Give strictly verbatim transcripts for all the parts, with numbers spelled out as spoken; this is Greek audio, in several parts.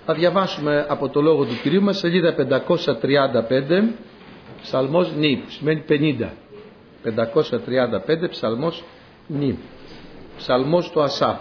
Θα διαβάσουμε από το λόγο του Κυρίου μας, σελίδα πεντακόσια τριάντα πέντε, ψαλμός νη, σημαίνει πενήντα. πεντακόσια τριάντα πέντε, ψαλμός νη. Ψαλμός του Ασάφ.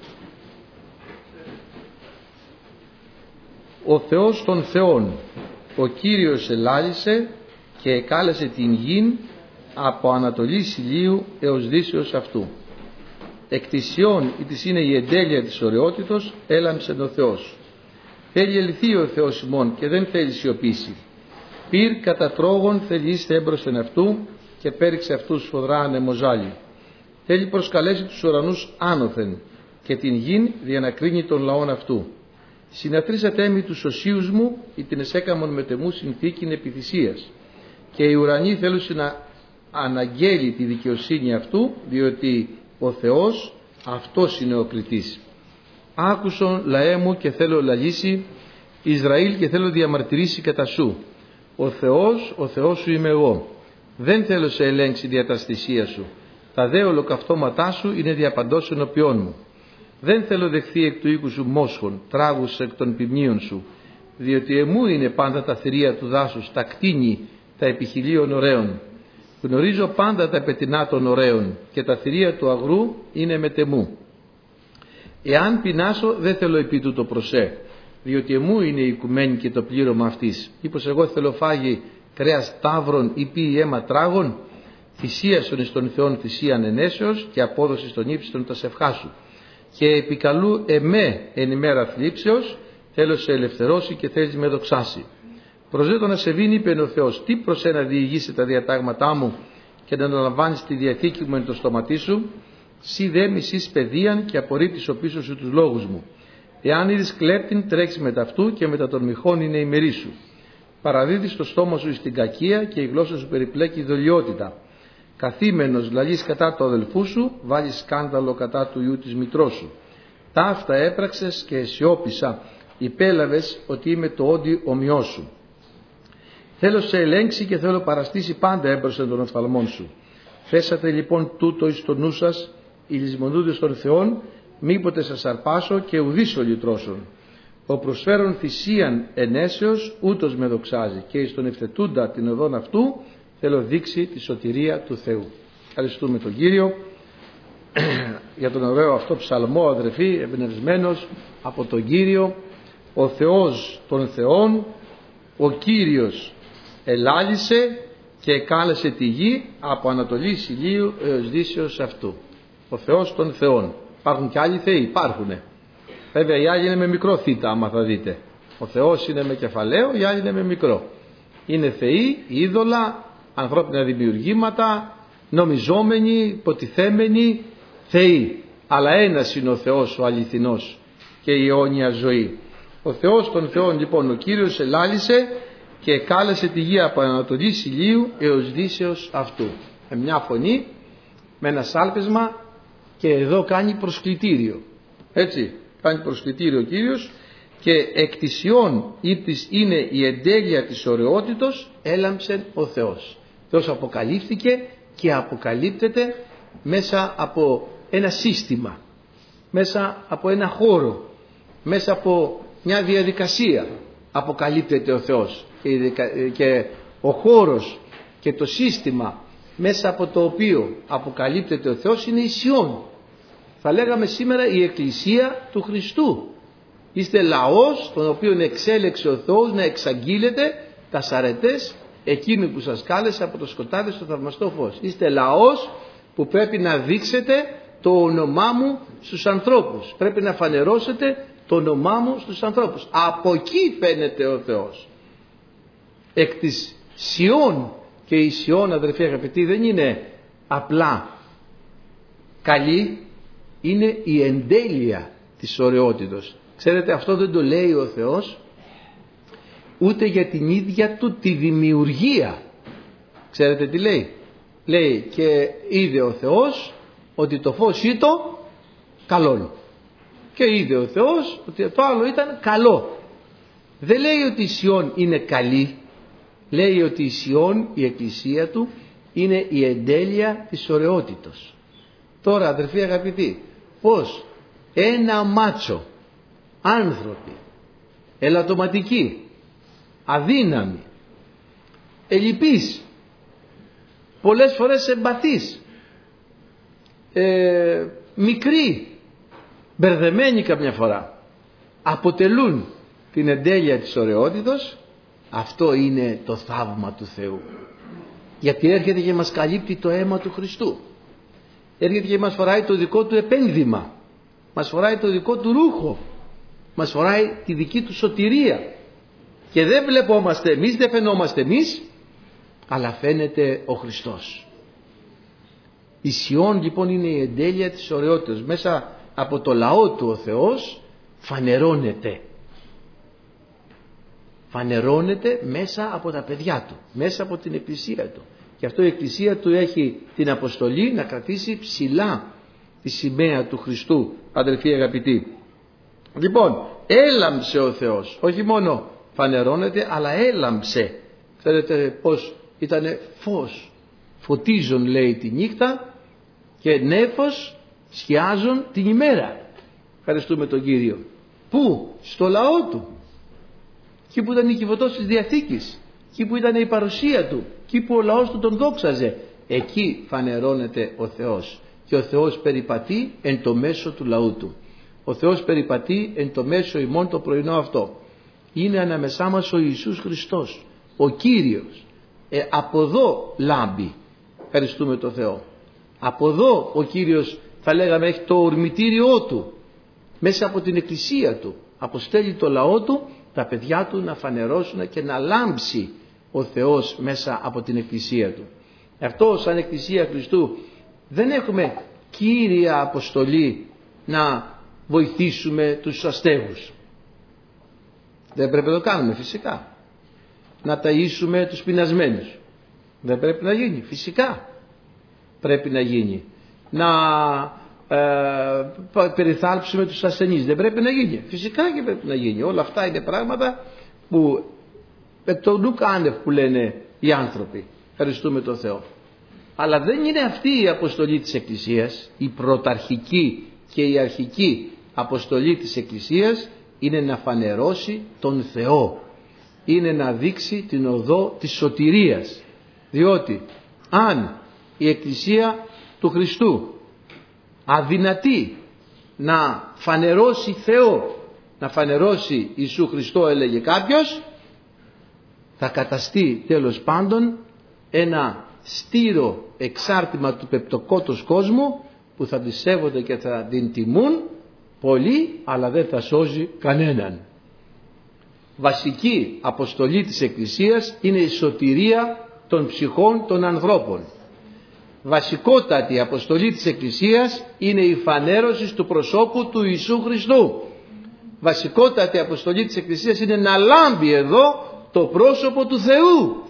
Ο Θεός των Θεών, ο Κύριος ελάλησε και εκάλεσε την γην από ανατολής ηλίου έως δύσεως αυτού. Εκ της Σιών, η της είναι η εντέλεια της ωραιότητος, έλαμψεν ο Θεός. Θέλει ελυθεί ο Θεός ημών και δεν θέλει σιωπήσει. Πυρ κατά τρόγων θελήστε έμπροσθεν αυτού και πέριξε αυτούς σφοδρά ανεμοζάλι. Θέλει προσκαλέσει τους ουρανούς άνωθεν και την γην διανακρίνει των λαών αυτού. Συναθρήσατε έμει τους οσίους μου, ή την εσέκαμον μετεμού συνθήκην επιθυσίας. Και οι ουρανοί θέλουν να αναγγέλει τη δικαιοσύνη αυτού, διότι ο Θεός αυτός είναι ο κριτής. Άκουσον λαέ μου και θέλω λαλήσει, Ισραήλ και θέλω διαμαρτυρήσει κατά σου. Ο Θεός, ο Θεός σου είμαι εγώ. Δεν θέλω σε ελέγξει δια τα θυσία σου. Τα δε ολοκαυτώματά σου είναι διαπαντός ενωπιών μου. Δεν θέλω δεχθεί εκ του οίκου σου μόσχων, τράγους εκ των ποιμνίων σου, διότι εμού είναι πάντα τα θηρία του δάσους, τα κτίνη, τα επιχιλίων ωραίων. Γνωρίζω πάντα τα πετεινά των ωραίων και τα θηρία του αγρού είναι μετεμού. Εάν πεινάσω δεν θέλω επί του το προσέ, διότι εμού είναι η οικουμένη και το πλήρωμα αυτής. Μήπως εγώ θέλω φάγει κρέας ταύρων ή πει αίμα τράγων, θυσίασον εις των Θεών θυσίαν ενέσεως και απόδοση στον ύψιστον τα σευχά σου. Και επικαλού εμέ εν ημέρα θλίψεως, θέλω σε ελευθερώσει και θέλεις με δοξάσει. Προσδέτω να σε βίνει, είπε ο Θεός, τι προς ένα διηγήσει τα διατάγματά μου και να αναλαμβάνεις τη διαθήκη μου εν το στόματί σου, σι δε μισείς παιδείαν και απορρίπτεις ο πίσω σου τους λόγους μου. Εάν είδεις κλέπτην, τρέξεις μετά αυτού και μετά των μοιχών είναι η μερί σου. Παραδίδεις το στόμα σου στην κακία και η γλώσσα σου περιπλέκει δολιότητα. Καθήμενος λαλείς κατά του αδελφού σου, βάλεις σκάνδαλο κατά του ιού της μητρός σου. Ταύτα έπραξες και αισιόπισα, υπέλαβες ότι είμαι το όντι ομοιός σου. Θέλω σε ελέγξει και θέλω παραστήσει πάντα έμπροσθεν των οφθαλμών σου. Θέσατε λοιπόν τούτο εις το νου σας, οι λησμονούντες των Θεών, μήποτε σας αρπάσω και ουδείς ο λυτρώσον. Ο προσφέρον θυσίαν ενέσεως ούτως με δοξάζει και εις τον ευθετούντα την οδόν αυτού θέλω δείξει τη σωτηρία του Θεού. Ευχαριστούμε τον Κύριο για τον ωραίο αυτό ψαλμό, αδερφοί, εμπνευσμένος από τον Κύριο. Ο Θεός των Θεών, ο Κύριος ελάλησε και εκάλεσε τη γη από ανατολής ηλίου έως δύσεως αυτού. Ο Θεός των Θεών. Υπάρχουν και άλλοι θεοί, υπάρχουνε. Βέβαια οι άλλοι είναι με μικρό θήτα, άμα θα δείτε. Ο Θεός είναι με κεφαλαίο, οι άλλοι είναι με μικρό. Είναι θεοί, είδωλα, ανθρώπινα δημιουργήματα, νομιζόμενοι, υποτιθέμενοι θεοί. Αλλά ένας είναι ο Θεός ο αληθινός και η αιώνια ζωή. Ο Θεός των Θεών λοιπόν, ο Κύριος ελάλησε και κάλεσε τη γη από ανατολής ηλίου έως δύσεως αυτού. Με μια φωνή, με ένα σάλπισμα και εδώ κάνει προσκλητήριο. Έτσι, κάνει προσκλητήριο ο Κύριος και εκ της Σιών ήτης είναι η εντέλεια της ωραιότητος, έλαμψεν ο Θεός. Ο Θεός αποκαλύφθηκε και αποκαλύπτεται μέσα από ένα σύστημα, μέσα από ένα χώρο, μέσα από μια διαδικασία αποκαλύπτεται ο Θεός και ο χώρος και το σύστημα μέσα από το οποίο αποκαλύπτεται ο Θεός είναι η Σιών. Θα λέγαμε σήμερα η Εκκλησία του Χριστού. Είστε λαός τον οποίο εξέλεξε ο Θεός να εξαγγείλετε τα σαρετές εκείνου που σας κάλεσε από το σκοτάδι στο θαυμαστό φως. Είστε λαός που πρέπει να δείξετε το όνομά μου στους ανθρώπους. Πρέπει να φανερώσετε το όνομά μου στους ανθρώπους. Από εκεί φαίνεται ο Θεός. Εκ της Σιών, και η Σιών, αδερφοί αγαπητοί, δεν είναι απλά καλή, είναι η εντέλεια της ωραιότητος. Ξέρετε, αυτό δεν το λέει ο Θεός ούτε για την ίδια του τη δημιουργία. Ξέρετε τι λέει? Λέει και είδε ο Θεός ότι το φως ήταν καλό. Και είδε ο Θεός ότι το άλλο ήταν καλό. Δεν λέει ότι η Σιών είναι καλή. Λέει ότι η Σιών, η εκκλησία του, είναι η εντέλεια της ωραιότητος. Τώρα αδερφοί αγαπητοί, πως ένα μάτσο άνθρωποι ελαττωματική, αδύναμη, ελλειπής, πολλές φορές εμπαθής, ε, μικρή, μπερδεμένη καμιά φορά, αποτελούν την εντέλεια της ωραιότητος. Αυτό είναι το θαύμα του Θεού, γιατί έρχεται και μας καλύπτει το αίμα του Χριστού, έρχεται και μας φοράει το δικό του επένδυμα, μας φοράει το δικό του ρούχο, μας φοράει τη δική του σωτηρία, και δεν βλεπόμαστε εμείς, δεν φαινόμαστε εμείς, αλλά φαίνεται ο Χριστός. Η Σιών λοιπόν είναι η εντέλεια της ωραιότητας. Μέσα από το λαό του ο Θεός φανερώνεται. Φανερώνεται μέσα από τα παιδιά του, μέσα από την εκκλησία του. Και αυτό η εκκλησία του έχει την αποστολή να κρατήσει ψηλά τη σημαία του Χριστού, αδελφοί αγαπητοί. Λοιπόν, έλαμψε ο Θεός, όχι μόνο φανερώνεται, αλλά έλαμψε. Ξέρετε πως ήτανε φως, φωτίζουν λέει τη νύχτα, και νέφος σκιάζουν την ημέρα. Ευχαριστούμε τον Κύριο. Πού? Στο λαό του, εκεί που ήταν η κυβωτός της Διαθήκης, εκεί που ήταν η παρουσία του, εκεί που ο λαός του τον δόξαζε, εκεί φανερώνεται ο Θεός. Και ο Θεός περιπατεί εν το μέσο του λαού του. Ο Θεός περιπατεί εν το μέσο ημών το πρωινό αυτό. Είναι ανάμεσά μας ο Ιησούς Χριστός, ο Κύριος. Ε, από εδώ λάμπει. Ευχαριστούμε τον Θεό. Από εδώ ο Κύριος, θα λέγαμε, έχει το ορμητήριό του. Μέσα από την εκκλησία του αποστέλει το λαό του, τα παιδιά του να φανερώσουν και να λάμψει ο Θεός μέσα από την εκκλησία του. Αυτό σαν εκκλησία Χριστού δεν έχουμε κύρια αποστολή να βοηθήσουμε τους αστέγους. Δεν πρέπει να το κάνουμε φυσικά. Να ταΐσουμε τους πεινασμένους. Δεν πρέπει να γίνει φυσικά. Πρέπει να γίνει. Να ε, περιθάλψουμε τους ασθενείς. Δεν πρέπει να γίνει. Φυσικά και πρέπει να γίνει. Όλα αυτά είναι πράγματα που εκ των νουκ άνευ που λένε οι άνθρωποι. Ευχαριστούμε τον Θεό. Αλλά δεν είναι αυτή η αποστολή της Εκκλησίας. Η πρωταρχική και η αρχική αποστολή της Εκκλησίας είναι να φανερώσει τον Θεό. Είναι να δείξει την οδό της σωτηρίας. Διότι αν η Εκκλησία του Χριστού αδυνατεί να φανερώσει Θεό, να φανερώσει Ιησού Χριστό, έλεγε κάποιος, θα καταστεί τέλος πάντων ένα στήρο εξάρτημα του πεπτοκότος κόσμου, που θα τη σέβονται και θα την τιμούν πολλοί, αλλά δεν θα σώζει κανέναν. Βασική αποστολή της Εκκλησίας είναι η σωτηρία των ψυχών των ανθρώπων. Βασικότατη αποστολή της Εκκλησίας είναι η φανέρωση του προσώπου του Ιησού Χριστού. Βασικότατη αποστολή της Εκκλησίας είναι να λάμπει εδώ το πρόσωπο του Θεού.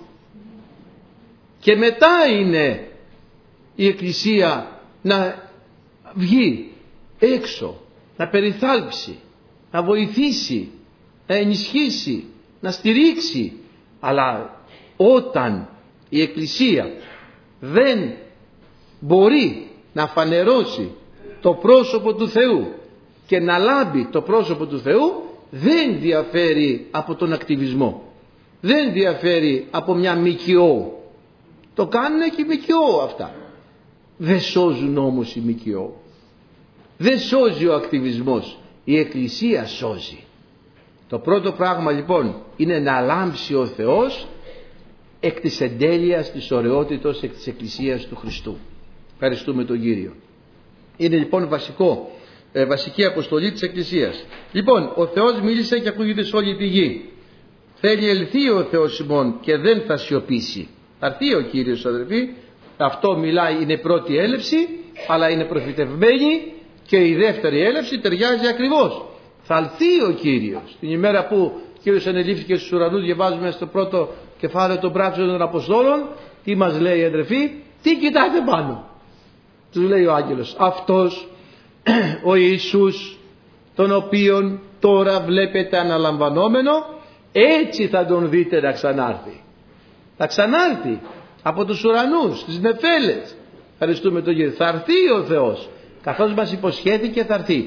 Και μετά είναι η Εκκλησία να βγει έξω, να περιθάλψει, να βοηθήσει, να ενισχύσει, να στηρίξει. Αλλά όταν η Εκκλησία δεν μπορεί να φανερώσει το πρόσωπο του Θεού και να λάμπει το πρόσωπο του Θεού, δεν διαφέρει από τον ακτιβισμό, δεν διαφέρει από μια ΜΚΟ. Το κάνουν και οι ΜΚΟ αυτά. Δεν σώζουν όμως οι ΜΚΟ. Δεν σώζει ο ακτιβισμός. Η Εκκλησία σώζει. Το πρώτο πράγμα λοιπόν είναι να λάμψει ο Θεός εκ της εντέλειας της ωραιότητος εκ της Εκκλησίας του Χριστού. Ευχαριστούμε τον Κύριο. Είναι λοιπόν βασικό, ε, βασική αποστολή της Εκκλησίας. Λοιπόν, ο Θεός μίλησε και ακούγεται σε όλη τη γη. Θέλει ελθεί ο Θεός ημών και δεν θα σιωπήσει. Θα έρθει ο Κύριος, αδερφοί. Αυτό μιλάει, είναι πρώτη έλευση, αλλά είναι προφητευμένη, και η δεύτερη έλευση ταιριάζει ακριβώς. Θα έρθει ο Κύριος. Την ημέρα που ο Κύριος ανελήφθηκε στους ουρανούς, διαβάζουμε στο πρώτο κεφάλαιο των πράξεων των Αποστόλων, τι μας λέει, αδερφοί? Τι κοιτάτε πάνω? Τους λέει ο άγγελος, αυτός ο Ιησούς, τον οποίον τώρα βλέπετε αναλαμβανόμενο, έτσι θα τον δείτε να ξανάρθει. Θα ξανάρθει από τους ουρανούς, τις νεφέλες. Ευχαριστούμε τον Κύριο. Θα έρθει ο Θεός, καθώς μας υποσχέθηκε θα έρθει.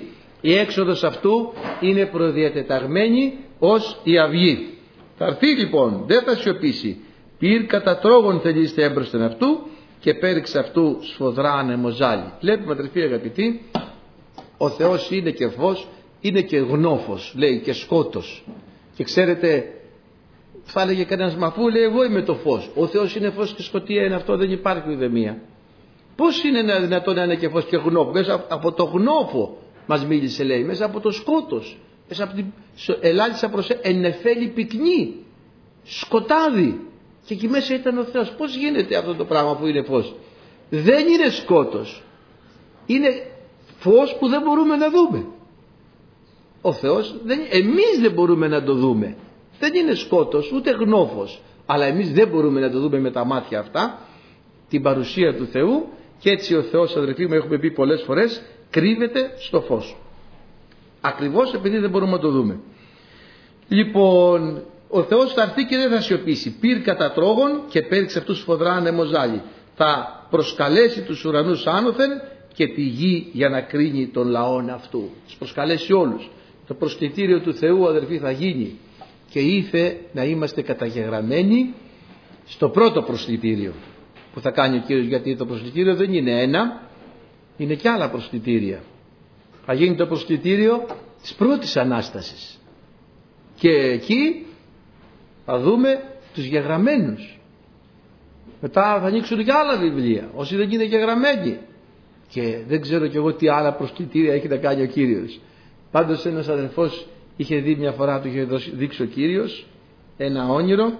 Η έξοδος αυτού είναι προδιατεταγμένη ως η αυγή. Θα έρθει λοιπόν, δεν θα σιωπήσει. Πήρ κατά τρόγων θελήστε έμπροσθεν αυτού και πέριξε αυτού σφοδρά ανεμοζάλι. Βλέπουμε, αδελφοί αγαπητοί, ο Θεός είναι και φως, είναι και γνώφος, λέει, και σκότος. Και ξέρετε, θα έλεγε κανένας, μα αφού λέει εγώ είμαι το φως. Ο Θεός είναι φως και σκοτία είναι αυτό, δεν υπάρχει ουδεμία. Πώς είναι δυνατόν να είναι και φως και γνώφο? Μέσα από το γνώφο μας μίλησε, λέει, μέσα από το σκότος, μέσα από την ελάλησα προς ενεφέλη πυκνή, σκοτάδι, και εκεί μέσα ήταν ο Θεός. Πώς γίνεται αυτό το πράγμα που είναι φως? Δεν είναι σκότος, είναι φως που δεν μπορούμε να δούμε. Ο Θεός, δεν, εμείς δεν μπορούμε να το δούμε. Δεν είναι σκότος ούτε γνώφος, αλλά εμείς δεν μπορούμε να το δούμε με τα μάτια αυτά, την παρουσία του Θεού. Και έτσι ο Θεός, αδελφοί μου, έχουμε πει πολλές φορές, κρύβεται στο φως, ακριβώς επειδή δεν μπορούμε να το δούμε. Λοιπόν, ο Θεός θα έρθει και δεν θα σιωπήσει. Πήρ κατά τρόγων και πέριξε αυτούς σφοδρά ανεμοζάλι. Θα προσκαλέσει τους ουρανούς άνωθεν και τη γη για να κρίνει τον λαόν αυτού. Τους προσκαλέσει όλους. Το προσκλητήριο του Θεού, αδελφοί, θα γίνει. Και ήθε να είμαστε καταγεγραμμένοι στο πρώτο προσκλητήριο που θα κάνει ο Κύριος, γιατί το προσκλητήριο δεν είναι ένα, είναι και άλλα προσκλητήρια. Θα γίνει το προσκλητήριο της πρώτης Ανάστασης και εκεί θα δούμε τους γεγραμμένους. Μετά θα ανοίξουν και άλλα βιβλία, όσοι δεν είναι γεγραμμένοι, και δεν ξέρω κι εγώ τι άλλα προσκλητήρια έχει να κάνει ο Κύριος. Πάντως ένας αδελφός είχε δει μια φορά, του είχε δείξει ο Κύριος ένα όνειρο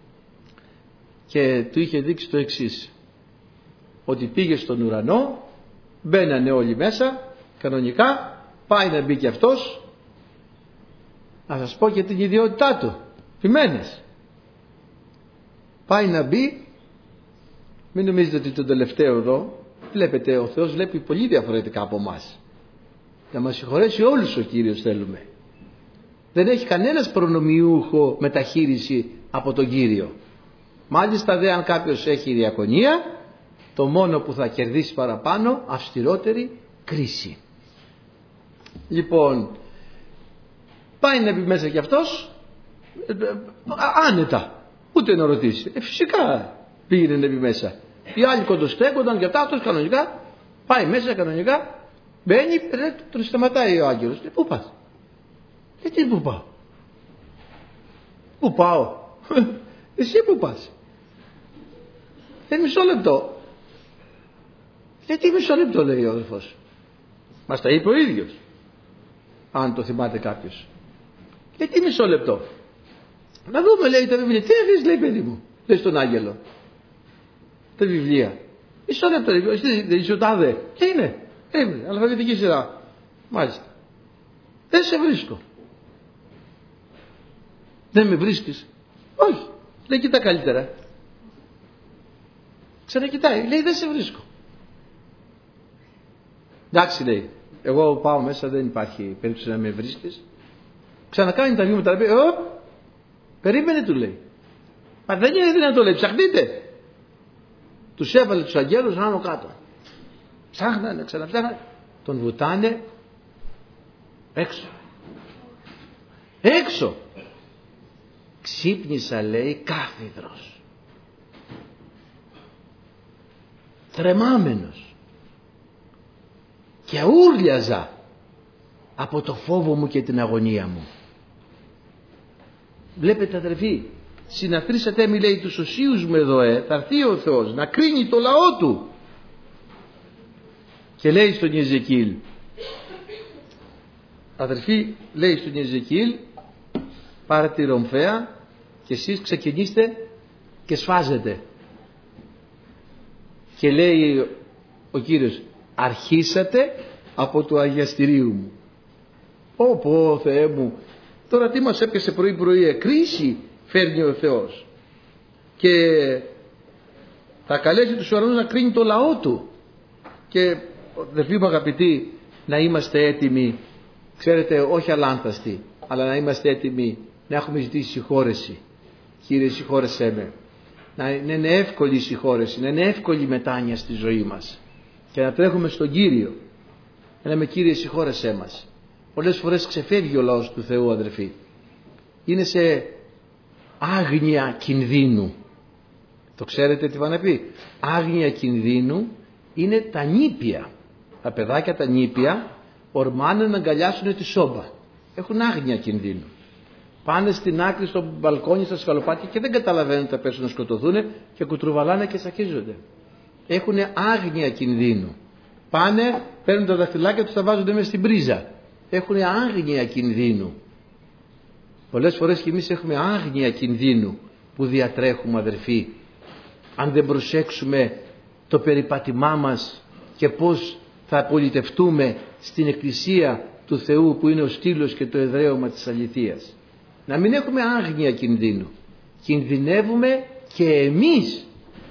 και του είχε δείξει το εξής, ότι πήγε στον ουρανό, μπαίνανε όλοι μέσα κανονικά, πάει να μπει και αυτός. Να σας πω και την ιδιότητά του, ποιμένες. Πάει να μπει, μην νομίζετε ότι το τελευταίο εδώ, βλέπετε, ο Θεός βλέπει πολύ διαφορετικά από εμάς. Να μας συγχωρέσει όλους ο Κύριος θέλουμε. Δεν έχει κανένας προνομιούχο μεταχείριση από τον Κύριο. Μάλιστα δε αν κάποιος έχει διακονία, το μόνο που θα κερδίσει παραπάνω, αυστηρότερη κρίση. Λοιπόν, πάει να μπει μέσα κι αυτός άνετα, ούτε να ρωτήσει. Ε, φυσικά πήγαινε να μπει μέσα. Οι άλλοι κοντοστέκονταν και αυτά, αυτός κανονικά πάει μέσα κανονικά, μπαίνει, τον σταματάει ο άγγελος. Ε, πού πας? Ε, τι πού πάω? Πού πάω? Εσύ πού πας? Ε, μισό λεπτό. Γιατί μισό λεπτό, λέει ο αδελφός. Μας τα είπε ο ίδιος, αν το θυμάται κάποιος. Γιατί μισό λεπτό? Να δούμε, λέει, τα βιβλία. Τι έχεις, λέει, παιδί μου? Λέει στον άγγελο. Τα βιβλία. Μισό λεπτό, λέει. Εσύ δεν είσαι ο τάδε? Τι είναι? Είναι αλφαβητική σειρά. Μάλιστα. Δεν σε βρίσκω. Δεν με βρίσκεις? Όχι. Λέει, κοίτα καλύτερα. Ξανακοιτάει. Λέει, δεν σε βρίσκω. Εντάξει, λέει, εγώ πάω μέσα, δεν υπάρχει περίπτωση να με βρίσκεις. Ξανακάνει τα βήματα, λέει, Ω, περίμενε, του λέει. Μα δεν είναι δυνατό, λέει, ψαχνείτε. Τους έβαλε τους αγγέλους άνω κάτω. Ψάχνανε, ξαναψάχνανε. Τον βουτάνε έξω. Έξω. Ξύπνησα, λέει, κάθιδρος. Τρεμάμενος. Και ούρλιαζα από το φόβο μου και την αγωνία μου. Βλέπετε, αδερφοί, συναθρήσατε μη, λέει, τους οσίους με δοέ, θα έρθει ο Θεός να κρίνει το λαό του. Και λέει στον Ιεζεκίλ, αδερφοί, λέει στον Ιεζεκίλ, πάρε τη ρομφαία και εσείς ξεκινήστε και σφάζετε. Και λέει ο Κύριος, αρχίσατε από το αγιαστηρίου μου. Πω πω, Θεέ μου, τώρα τι μας έπιασε πρωί πρωί? Κρίση φέρνει ο Θεός και θα καλέσει τους ουρανούς να κρίνει το λαό του. Και αδελφοί μου αγαπητοί, να είμαστε έτοιμοι, ξέρετε, όχι αλάνθαστοι, αλλά να είμαστε έτοιμοι να έχουμε ζητήσει συγχώρεση. Κύριε, συγχώρεσέ με. Να είναι εύκολη η συγχώρεση, να είναι εύκολη η μετάνοια στη ζωή μας και να τρέχουμε στον Κύριο. Να λέμε, Κύριε, συγχώρεσέ μας. πολλές φορές ξεφεύγει ο λαός του Θεού, αδερφοί. Είναι σε άγνοια κινδύνου. Το ξέρετε τι va να πει? Άγνοια κινδύνου είναι τα νήπια. Τα παιδάκια τα νήπια ορμάνε να αγκαλιάσουν τη σόμπα. Έχουν άγνοια κινδύνου. Πάνε στην άκρη στο μπαλκόνι, στα σκαλοπάτια και δεν καταλαβαίνουν ότι θα πέσουν να σκοτωθούν και κουτρουβαλάνε και σακίζονται. Έχουν άγνοια κινδύνου. Πάνε, παίρνουν τα δαχτυλάκια τους, τα βάζουν μέσα στην πρίζα. Έχουν άγνοια κινδύνου. Πολλές φορές και εμείς έχουμε άγνοια κινδύνου που διατρέχουμε, αδερφοί, αν δεν προσέξουμε το περιπάτημά μας και πώς θα πολιτευτούμε στην Εκκλησία του Θεού που είναι ο στήλος και το εδραίωμα της αληθείας. Να μην έχουμε άγνοια κινδύνου. Κινδυνεύουμε και εμείς.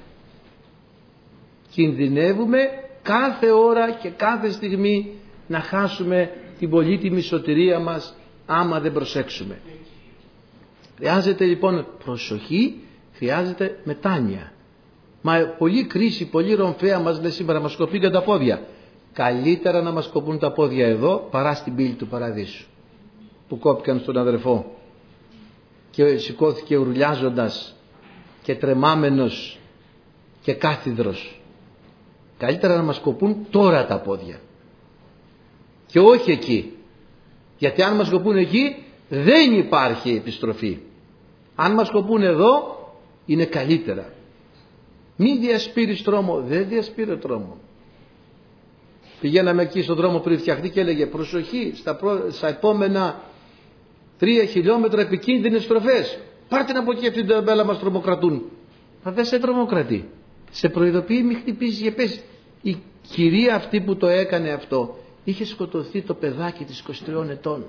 Κινδυνεύουμε κάθε ώρα και κάθε στιγμή να χάσουμε την πολύτιμη σωτηρία μας άμα δεν προσέξουμε. Χρειάζεται λοιπόν προσοχή, χρειάζεται μετάνοια. Μα πολύ κρίση, πολύ ρομφαία μας λέει σήμερα, μας κοπήκαν τα πόδια. Καλύτερα να μας κοπούν τα πόδια εδώ παρά στην πύλη του παραδείσου που κόπηκαν στον αδερφό και σηκώθηκε ουρλιάζοντας και τρεμάμενος και κάθιδρος. Καλύτερα να μας κοπούν τώρα τα πόδια και όχι εκεί, γιατί αν μας κοπούν εκεί δεν υπάρχει επιστροφή. Αν μας κοπούν εδώ είναι καλύτερα. Μη διασπείρεις τρόμο. Δεν διασπείρω τρόμο. Πηγαίναμε εκεί στον δρόμο πριν φτιαχτεί και έλεγε προσοχή στα, προ... στα επόμενα τρία χιλιόμετρα επικίνδυνες στροφές. Πάρτε να από εκεί, αυτή την ταμπέλα μας τρομοκρατούν. Μα δεν σε τρομοκρατεί. Σε προειδοποιεί μη χτυπήσεις και πες. Η κυρία αυτή που το έκανε αυτό είχε σκοτωθεί το παιδάκι της είκοσι τριών ετών.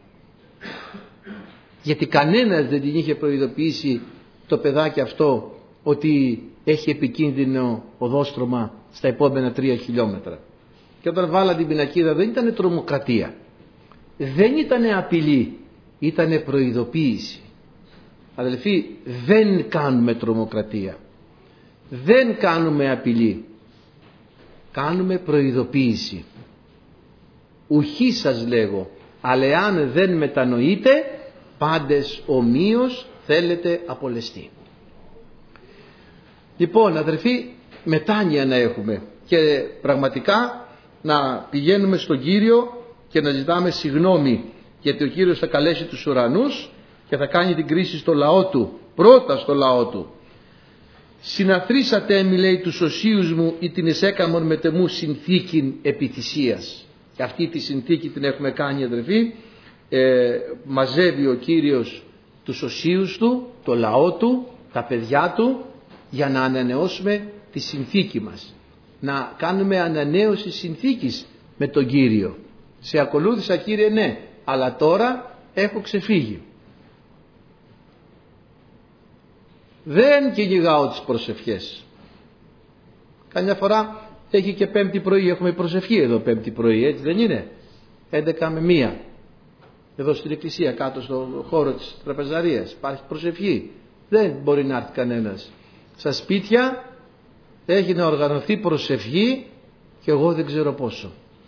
Γιατί κανένας δεν την είχε προειδοποιήσει το παιδάκι αυτό ότι έχει επικίνδυνο οδόστρωμα στα επόμενα τρία χιλιόμετρα. Και όταν βάλα την πινακίδα δεν ήταν τρομοκρατία, δεν ήταν απειλή, ήταν προειδοποίηση. Αδελφοί, δεν κάνουμε τρομοκρατία, δεν κάνουμε απειλή, κάνουμε προειδοποίηση. Ουχή σας λέγω, αλλά εάν δεν μετανοείτε, πάντες ομοίως θέλετε απολεστεί. Λοιπόν, αδερφοί, μετάνοια να έχουμε και πραγματικά να πηγαίνουμε στον Κύριο και να ζητάμε συγγνώμη, γιατί ο Κύριος θα καλέσει τους ουρανούς και θα κάνει την κρίση στο λαό του, πρώτα στο λαό του. Συναθρήσατε μη λέει τους οσίους μου ή την εσέκαμον μετεμού συνθήκην επιθυσίας. Και αυτή τη συνθήκη την έχουμε κάνει, αδερφοί. Ε, μαζεύει ο Κύριος τους οσίους του, το λαό του, τα παιδιά του, για να ανανεώσουμε τη συνθήκη μας. Να κάνουμε ανανέωση συνθήκης με τον Κύριο. Σε ακολούθησα, Κύριε, ναι, αλλά τώρα έχω ξεφύγει. Δεν κυνηγάω τις προσευχές. Καμιά φορά έχει και πέμπτη πρωί, έχουμε προσευχή εδώ πέμπτη πρωί, έτσι δεν είναι? έντεκα με μία. Εδώ στην εκκλησία κάτω στο χώρο της τραπεζαρίας υπάρχει προσευχή. Δεν μπορεί να έρθει κανένας. Στα σπίτια έχει να οργανωθεί προσευχή και εγώ δεν ξέρω πόσο.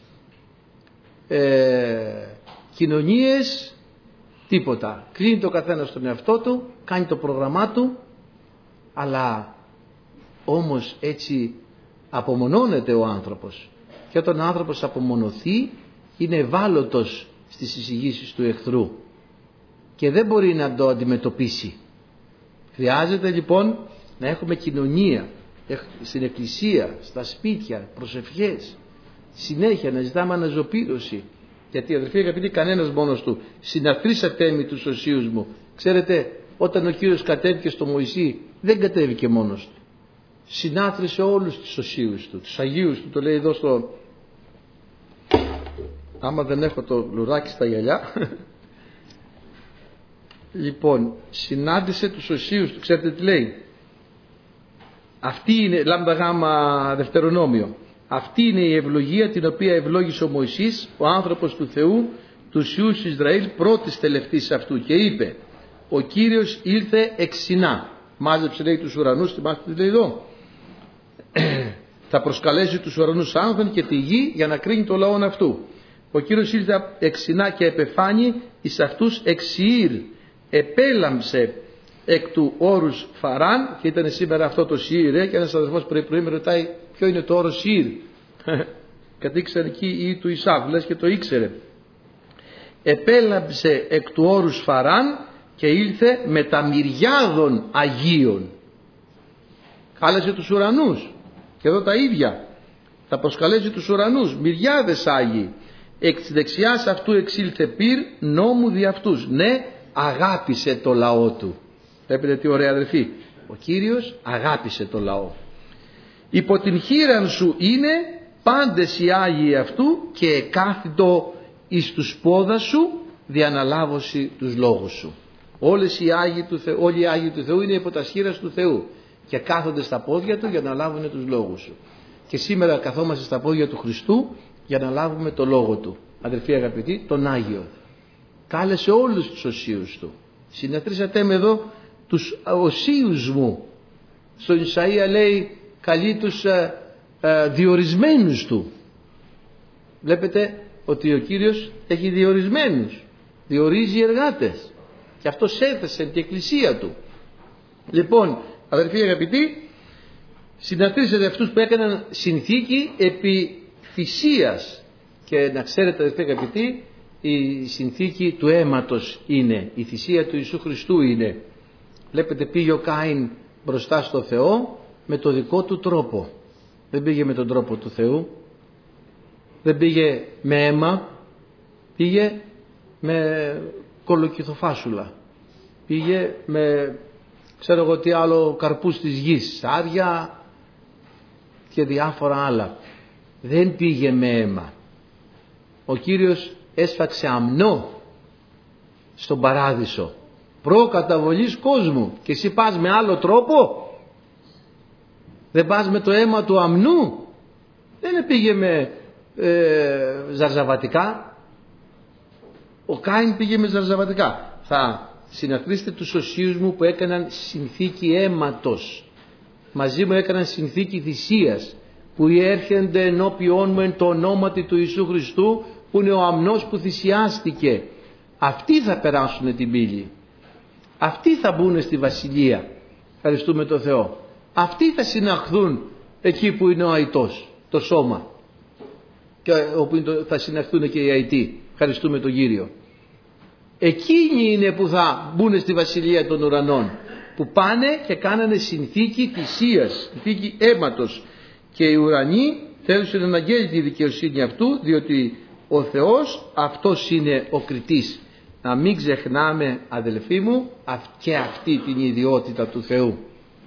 Ε, κοινωνίες, τίποτα. Κλείνει το καθένα στον εαυτό του, κάνει το πρόγραμμά του, αλλά όμως έτσι απομονώνεται ο άνθρωπος. Και όταν ο άνθρωπος απομονωθεί είναι ευάλωτος στις εισηγήσεις του εχθρού και δεν μπορεί να το αντιμετωπίσει. Χρειάζεται λοιπόν να έχουμε κοινωνία στην εκκλησία, στα σπίτια, προσευχές, συνέχεια να ζητάμε αναζωπήρωση. Γιατί, αδελφοί αγαπητοί, κανένας μόνος του. Συναθρήσατε μη τους οσίους μου. Ξέρετε, όταν ο Κύριος κατέβηκε στο Μωυσή, δεν κατέβηκε μόνος του. Συνάθρησε όλους τους οσίους του, τους Αγίους του. Το λέει εδώ στο... Άμα δεν έχω το λουράκι στα γυαλιά. Λοιπόν, συνάντησε τους οσίους του. Ξέρετε τι λέει? Αυτή είναι, λάμδα γάμα δευτερονόμιο. Αυτή είναι η ευλογία την οποία ευλόγησε ο Μωυσής, ο άνθρωπος του Θεού, τους Υιούς Ισραήλ, πρώτης τελευτής αυτού, και είπε: ο Κύριος ήλθε εξ Σινά. Μάζεψε, λέει, τους ουρανούς, θυμάστε τι λέει εδώ? Θα προσκαλέσει τους ουρανούς άνθεν και τη γη για να κρίνει το λαό αυτού. Ο Κύριος ήλθε εξινά και επεφάνει εις αυτούς εξιήρ, επέλαμψε εκ του όρους Φαράν, και ήταν σήμερα αυτό το Σιήρ, ε, και ένας αδερφός πρωί πρωί με ρωτάει ποιο είναι το όρο Σιήρ. Κατήξαν εκεί ή του Ισάβ, λες και το ήξερε. Επέλαμψε εκ του όρους Φαράν και ήλθε με τα μυριάδων Αγίων. Κάλεσε τους ουρανούς, και εδώ τα ίδια, θα προσκαλέσει τους ουρανούς, μυριάδες Άγιοι. Εκ της δεξιάς αυτού εξήλθε πυρ νόμου δι' αυτούς. Ναι, αγάπησε το λαό του. Βλέπετε τι ωραία αδερφοί. Ο Κύριος αγάπησε το λαό. Υπό την χείραν σου είναι πάντες οι Άγιοι αυτού και εκάθιτο εις τους πόδας σου διαναλάβωση τους λόγους σου. Όλες οι Άγιοι του Θεού, όλοι οι Άγιοι του Θεού είναι υπό τα σχήρας του Θεού και κάθονται στα πόδια του για να λάβουν τους λόγους σου. Και σήμερα καθόμαστε στα πόδια του Χριστού για να λάβουμε το λόγο του. Αδερφοί αγαπητοί, τον Άγιο. Κάλεσε όλους τους οσίους του. Συναθρήσατε με εδώ τους οσίους μου. Στον Ισαΐα λέει καλεί τους ε, ε, διορισμένους του. Βλέπετε ότι ο Κύριος έχει διορισμένους. Διορίζει εργάτες. Και αυτός έθεσε την εκκλησία του. Λοιπόν, αδερφοί αγαπητοί, συναντήσετε αυτούς που έκαναν συνθήκη επί θυσίας. Και να ξέρετε αδερφοί αγαπητοί, η συνθήκη του αίματος είναι, η θυσία του Ιησού Χριστού είναι. Βλέπετε, πήγε ο Κάιν μπροστά στο Θεό με το δικό του τρόπο. Δεν πήγε με τον τρόπο του Θεού. Δεν πήγε με αίμα. Πήγε με κολοκυθοφάσουλα. Πήγε με ξέρω εγώ τι άλλο, καρπούς της γης, σάρια και διάφορα άλλα. Δεν πήγε με αίμα. Ο Κύριος έσφαξε αμνό στον παράδεισο, προκαταβολής κόσμου, και εσύ πας με άλλο τρόπο. Δεν πας με το αίμα του αμνού. Δεν πήγε με ε, ζαρζαβατικά. Ο Κάιν πήγε με ζαρζαβατικά. Θα συναθρήσετε τους οσίους μου που έκαναν συνθήκη αίματος. Μαζί μου έκαναν συνθήκη θυσίας, που έρχονται ενώπιόν μου εν το ονόματι του Ιησού Χριστού, που είναι ο αμνός που θυσιάστηκε. Αυτοί θα περάσουν την πύλη. Αυτοί θα μπουν στη βασιλεία. Ευχαριστούμε τον Θεό. Αυτοί θα συναχθούν εκεί που είναι ο αητός, το σώμα, και όπου θα συναχθούν και οι αητοί. Ευχαριστούμε τον Κύριο. Εκείνοι είναι που θα μπουν στη βασιλεία των ουρανών, που πάνε και κάνανε συνθήκη θυσίας, συνθήκη αίματος, και οι ουρανοί θέλουν να αγγέλει τη δικαιοσύνη αυτού, διότι ο Θεός αυτός είναι ο κριτής. Να μην ξεχνάμε, αδελφοί μου, και αυτή την ιδιότητα του Θεού.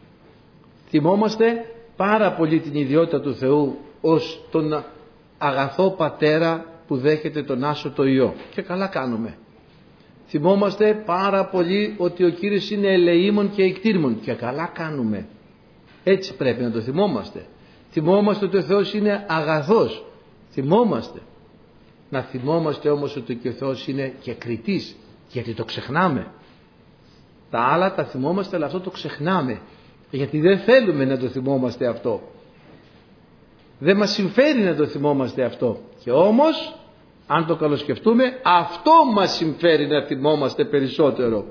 Θυμόμαστε πάρα πολύ την ιδιότητα του Θεού ως τον αγαθό πατέρα που δέχεται τον άσωτο Υιό, και καλά κάνουμε. Θυμόμαστε πάρα πολύ ότι ο Κύριος είναι ελεήμων και εκτήρμων, και καλά κάνουμε. Έτσι πρέπει να το θυμόμαστε. Θυμόμαστε ότι ο Θεός είναι αγαθός. Θυμόμαστε. Να θυμόμαστε όμως ότι και ο Θεός είναι και κριτής, γιατί το ξεχνάμε. Τα άλλα τα θυμόμαστε, αλλά αυτό το ξεχνάμε, γιατί δεν θέλουμε να το θυμόμαστε αυτό. Δεν μας συμφέρει να το θυμόμαστε αυτό. Και όμως, αν το καλοσκεφτούμε, αυτό μας συμφέρει να θυμόμαστε περισσότερο.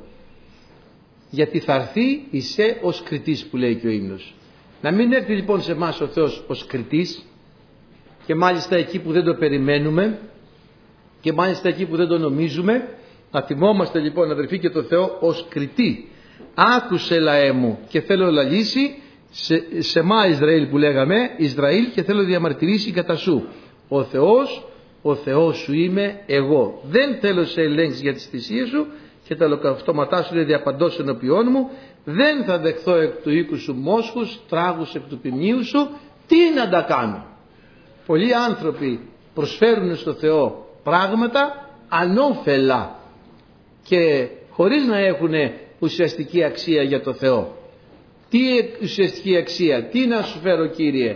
Γιατί θα έρθει εισέ ως κριτής, που λέει και ο ύμνος. Να μην έρθει λοιπόν σε εμάς ο Θεός ως κριτής, και μάλιστα εκεί που δεν το περιμένουμε, και μάλιστα εκεί που δεν το νομίζουμε. Να θυμόμαστε λοιπόν, αδερφοί, και το Θεό ως κριτή. Άκουσε λαέ μου, και θέλω λαλήσει σε, σε μα Ισραήλ, που λέγαμε Ισραήλ, και θέλω διαμαρτυρήσει κατά σου. Ο Θεός, ο Θεός σου είμαι εγώ. Δεν θέλω σε ελέγξεις για τις θυσίες σου, και τα ολοκαυτώματά σου είναι διαπαντός ενωπιών μου. Δεν θα δεχθώ εκ του οίκου σου μόσχους, τράγους εκ του ποιμνίου σου. Τι να τα κάνω. Πολλοί άνθρωποι προσφέρουν στο Θεό πράγματα ανώφελα και χωρίς να έχουν ουσιαστική αξία για το Θεό. Τι ουσιαστική αξία, τι να σου φέρω Κύριε,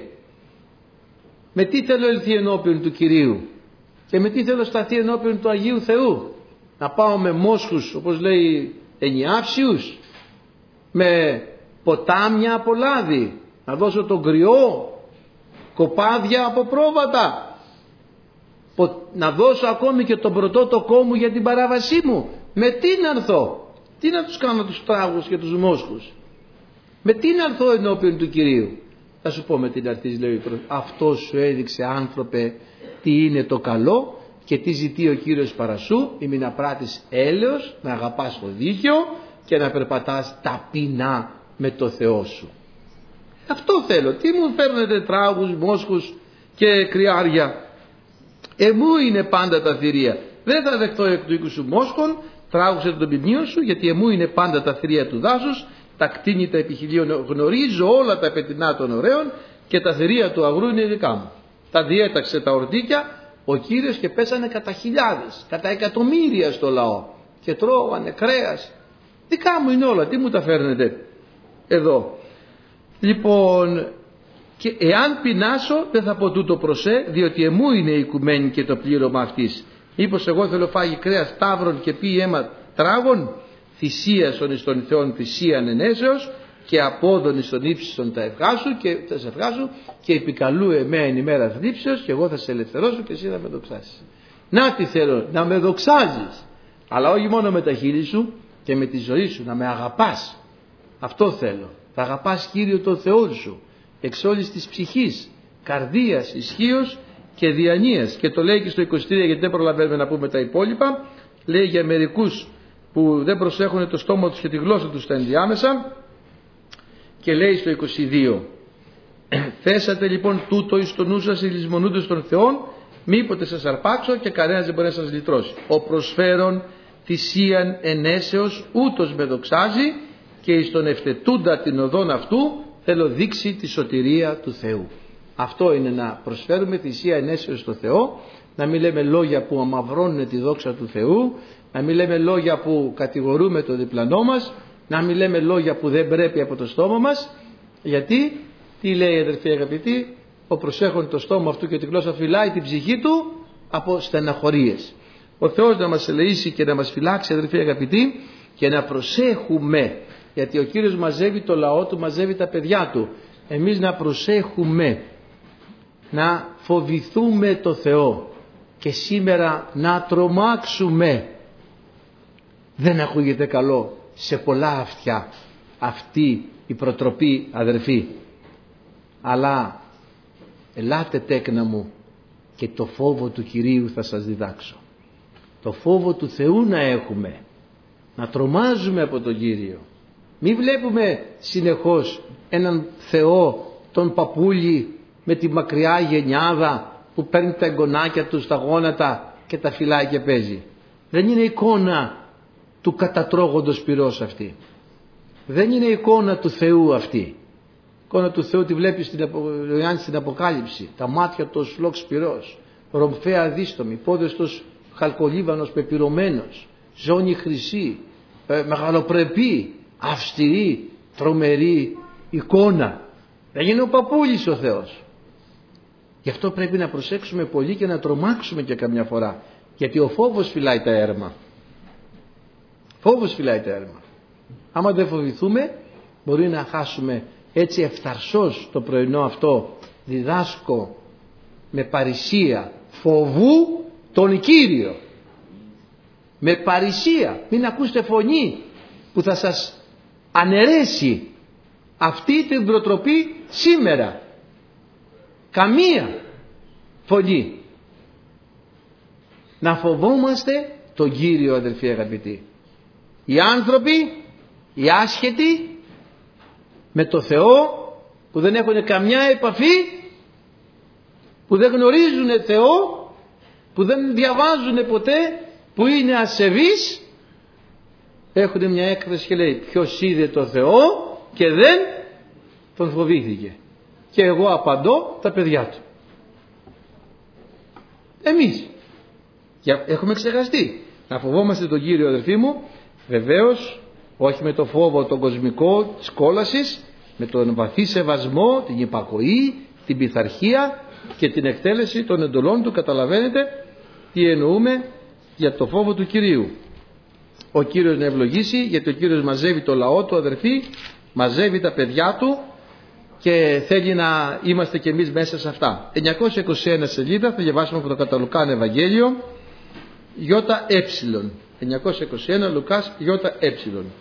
με τι θέλω έλθει ενώπιον του Κυρίου και με τι θέλω σταθεί ενώπιον του Αγίου Θεού? Να πάω με μόσχους, όπως λέει, ενιάψιους, με ποτάμια από λάδι, να δώσω τον κρυό, κοπάδια από πρόβατα? να δώσω ακόμη και τον πρωτότοκό μου για την παράβασή μου. Με τι να έρθω? Τι να τους κάνω τους τράγους και τους μόσχους? Με τι να έρθω ενώπιον του Κυρίου? Θα σου πω με τι να έρθεις, λέει, αυτό σου έδειξε, άνθρωπε, τι είναι το καλό και τι ζητεί ο Κύριος παρασού, ημί να πράττεις έλεος, να αγαπάς το δίκαιο και να περπατάς ταπεινά με το Θεό σου. Αυτό θέλω. Τι μου φέρνετε τράγους, μόσχους και κρυάρια? Εμού είναι πάντα τα θηρία. Δεν θα δεχτώ εκ του οίκου σου μόσχων, τράγουσε τον ποιμνίο σου, γιατί εμού είναι πάντα τα θηρία του δάσους, τα κτίνη τα επιχιλίων γνωρίζω όλα τα πετεινά των ωραίων και τα θηρία του αγρού είναι δικά μου. Τα διέταξε τα ορτίκια ο Κύριος και πέσανε κατά χιλιάδες, κατά εκατομμύρια στο λαό και τρώγανε κρέας. Δικά μου είναι όλα, τι μου τα φέρνετε εδώ? Λοιπόν, και εάν πεινάσω δεν θα πω τούτο προσέ, διότι εμού είναι η οικουμένη και το πλήρωμα αυτής. Μήπως εγώ θέλω φάγει κρέας ταύρων και πει αίμα τράγων? Θυσίασον εις τον Θεόν θυσίαν ενέσεως και απόδον εις τον ύψιστον τα ευχάσου και τα ευχάσου και επικαλού εμένα εν ημέρα θλίψεως και εγώ θα σε ελευθερώσω και εσύ θα με δοξάσεις. Να τι θέλω, να με δοξάζεις, αλλά όχι μόνο με τα χείλη σου και με τη ζωή σου, να με αγαπάς. Αυτό θέλω. Θα αγαπάς Κύριο τον Θεό σου εξ όλης της ψυχής, καρδίας, ισχύος και διανοίας. Και το λέει και στο είκοσι τρία, γιατί δεν προλαβαίνουμε να πούμε τα υπόλοιπα. Λέει για μερικούς που δεν προσέχουν το στόμα τους και τη γλώσσα τους στα ενδιάμεσα, και λέει στο είκοσι δύο, θέσατε λοιπόν τούτο εις το νου σας οι λησμονούντες των Θεών, μήποτε σας αρπάξω και κανένας δεν μπορεί να σας λυτρώσει. Ο προσφέρον θυσίαν ενέσεως ούτως με δοξάζει και εις τον ευθετούντα την οδόν αυτού θέλω δείξει τη σωτηρία του Θεού. Αυτό είναι να προσφέρουμε θυσία ενέσεως στο Θεό, να μην λέμε λόγια που αμαυρώνουν τη δόξα του Θεού, να μην λέμε λόγια που κατηγορούμε το διπλανό μας, να μην λέμε λόγια που δεν πρέπει από το στόμα μας. Γιατί, τι λέει αδερφοί αγαπητοί, ο προσέχων το στόμα αυτού και τη γλώσσα φυλάει την ψυχή του από στεναχωρίες. Ο Θεός να μας ελεήσει και να μας φυλάξει αδερφοί αγαπητοί και να προσέχουμε, γιατί ο Κύριος μαζεύει το λαό του, μαζεύει τα παιδιά του. Εμείς να προσέχουμε, να φοβηθούμε το Θεό και σήμερα να τρομάξουμε. Δεν ακούγεται καλό σε πολλά αυτιά αυτή η προτροπή αδερφοί, αλλά ελάτε τέκνα μου και το φόβο του Κυρίου θα σας διδάξω. Το φόβο του Θεού να έχουμε, να τρομάζουμε από τον Κύριο. Μην βλέπουμε συνεχώς έναν Θεό, τον παππούλι με τη μακριά γενιάδα που παίρνει τα εγγονάκια του στα γόνατα και τα φυλάει και παίζει. Δεν είναι εικόνα του κατατρώγοντος πυρός αυτή. Δεν είναι εικόνα του Θεού αυτή. Η εικόνα του Θεού τη βλέπει στην, στην Αποκάλυψη. Τα μάτια του σλόξ πυρός, ρομφαία δίστομη, πόδες του χαλκολίβανος πεπυρωμένος, ζώνη χρυσή, ε, μεγαλοπρεπή, αυστηρή, τρομερή εικόνα. Δεν είναι ο παππούλης ο Θεός. Γι' αυτό πρέπει να προσέξουμε πολύ και να τρομάξουμε και καμιά φορά, γιατί ο φόβος φυλάει τα έρμα. Φόβος φυλάει τα έρμα. Άμα δεν φοβηθούμε μπορεί να χάσουμε. Έτσι ευθαρσώς το πρωινό αυτό διδάσκω με παρησία φοβού τον Κύριο. Με παρησία. Μην ακούσετε φωνή που θα σας αναιρέσει αυτή την προτροπή σήμερα. Καμία φωνή. Να φοβόμαστε τον Κύριο αδελφοί αγαπητοί. Οι άνθρωποι, οι άσχετοι με το Θεό που δεν έχουν καμιά επαφή, που δεν γνωρίζουν Θεό, που δεν διαβάζουν ποτέ, που είναι ασεβείς, έχουν μια έκφραση και λέει ποιος είδε το Θεό και δεν τον φοβήθηκε. Και εγώ απαντώ τα παιδιά του. Εμείς έχουμε ξεχαστεί. Να φοβόμαστε τον Κύριο αδελφοί μου, βεβαίως όχι με το φόβο τον κοσμικό της κόλασης, με τον βαθύ σεβασμό, την υπακοή, την πειθαρχία και την εκτέλεση των εντολών του. Καταλαβαίνετε τι εννοούμε για το φόβο του Κυρίου. Ο Κύριος να ευλογήσει, γιατί ο Κύριος μαζεύει το λαό του αδερφοί, μαζεύει τα παιδιά του και θέλει να είμαστε κι εμείς μέσα σε αυτά. εννιακόσια είκοσι ένα σελίδα, θα διαβάσουμε από το κατά Λουκάν Ευαγγέλιο, ΙΕ, εννιακόσια είκοσι ένα Λουκάς ΙΕ.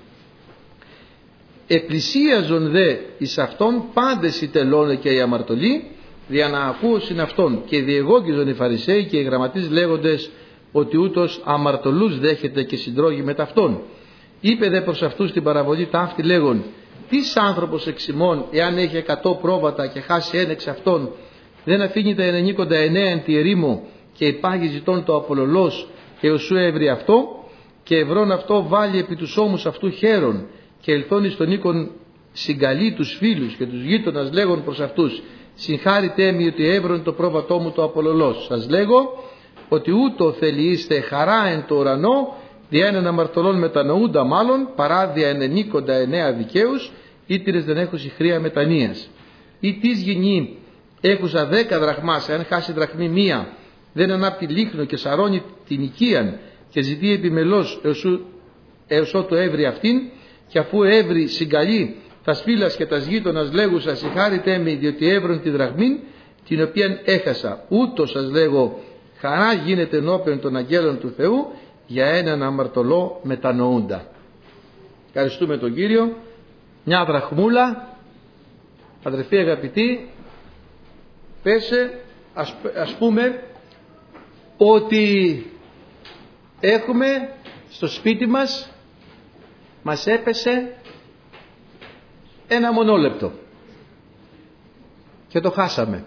Επλησίαζον δε εις αυτόν πάντες οι τελώνε και οι αμαρτωλοί, δια να ακούωσιν αυτόν, και διεγώγγιζον οι Φαρισαίοι και οι γραμματείς λέγοντες ότι ούτως αμαρτωλούς δέχεται και συντρώγει με ταυτόν. Είπε δε προς αυτούς την παραβολή ταύτη λέγον, τις άνθρωπος εξ ημών, εάν έχει εκατό πρόβατα και χάσει ένα εξ αυτών, δεν αφήνει τα ενενήκοντα εννέα εν τη ερήμο και υπάγει ζητών το απολολός έως σου έβρει αυτό, και ευρών αυτό βάλει επί τους ώμους αυτού χαίρον, και ελθόν εις τον οίκον συγκαλεί τους φίλους και τους γείτονας λέγον προς αυτούς, συγχάρητέ μη ότι έβρον το πρόβατό μου το απολολός. Σας λέγω ότι ούτω θελείστε χαρά εν το ουρανό, δια έναν αμαρτωλών μετανοούντα μάλλον, παρά δια ενενήκοντα εννέα δικαίους, ήτηρες δεν έχουν χρία μετανοίας. Ή της γυνή έχουσα δέκα δραχμάς, αν χάσει δραχμή μία, δεν ανάπτει λίχνο και σαρώνει την οικίαν και ζητεί επιμελώς έως ότου έβρει αυτήν, και αφού έβρει συγκαλεί τα σπήλας και τα γείτονας λέγουσα, συγχάρητέ με διότι έβρον τη δραχμήν την οποία έχασα. Ούτω σας λέγω χαρά γίνεται ενώπιον των αγγέλων του Θεού για έναν αμαρτωλό μετανοούντα. Ευχαριστούμε τον Κύριο. Μια δραχμούλα, αδερφοί αγαπητοί, πέσε ας, ας πούμε ότι έχουμε στο σπίτι μας, μας έπεσε ένα μονόλεπτο και το χάσαμε.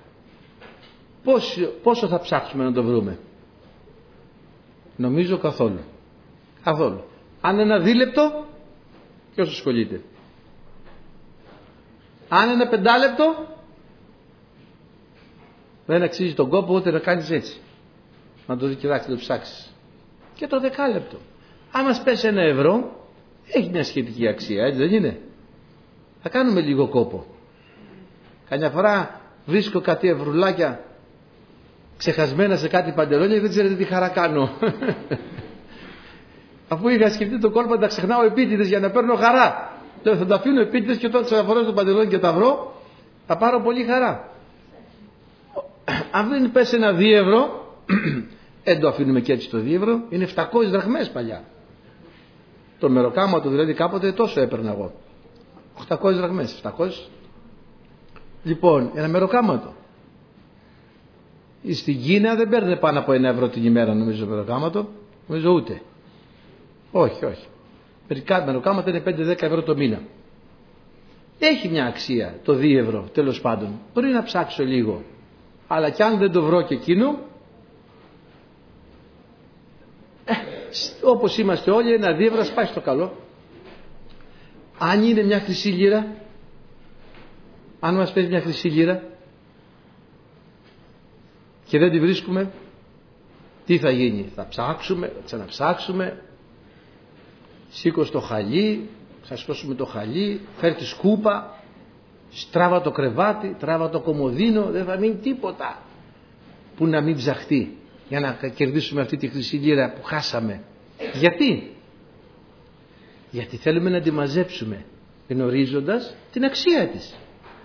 Πόσο, πόσο θα ψάξουμε να το βρούμε? Νομίζω καθόλου. Καθόλου. Αν ένα δίλεπτο, ποιος ασχολείται? Αν ένα πεντάλεπτο, δεν αξίζει τον κόπο ούτε να κάνεις έτσι. Να το δει, κοιτάξτε, το ψάξεις. Και το δεκάλεπτο. Αν μας πέσει ένα ευρώ, έχει μια σχετική αξία, έτσι δεν είναι? Θα κάνουμε λίγο κόπο. Καμιά φορά βρίσκω κάτι ευρουλάκια ξεχασμένα σε κάτι παντελόνια και δεν ξέρετε τι χαρά κάνω. Αφού είχα σκεφτεί το κόλπο να τα ξεχνάω επίτηδες για να παίρνω χαρά. Λέω θα τα αφήνω επίτηδες και όταν ξαναφορώ στο παντελόνι και τα βρω, θα πάρω πολύ χαρά. Αν δεν πέσει ένα δύο ευρώ, δεν το αφήνουμε και έτσι το δύο ευρώ, είναι επτακόσιες δραχμές παλιά. Το μεροκάματο δηλαδή κάποτε τόσο έπαιρνα εγώ. οκτακόσιες δραχμές, επτακόσιες. Λοιπόν, ένα μεροκάματο. Στην Κίνα δεν παίρνει πάνω από ένα ευρώ την ημέρα, νομίζω, μεροκάματο. Νομίζω ούτε. Όχι, όχι. Μερικά μεροκάματα είναι πέντε με δέκα ευρώ το μήνα. Έχει μια αξία το δύο ευρώ, τέλος πάντων. Μπορεί να ψάξω λίγο. Αλλά κι αν δεν το βρω και εκείνο, ε, όπως είμαστε όλοι, ένα δύο ευρώ σπάει στο καλό. Αν είναι μια χρυσή λίρα, αν μας παίζει μια χρυσή λίρα και δεν τη βρίσκουμε, τι θα γίνει? Θα ψάξουμε, θα ξαναψάξουμε, σήκω στο χαλί, θα σηκώσουμε το χαλί, φέρει τη σκούπα, στράβα το κρεβάτι, τράβα το κομοδίνο, δεν θα μείνει τίποτα που να μην ψαχτεί για να κερδίσουμε αυτή τη χρυσή λίρα που χάσαμε. Γιατί? Γιατί θέλουμε να τη μαζέψουμε γνωρίζοντας την αξία της.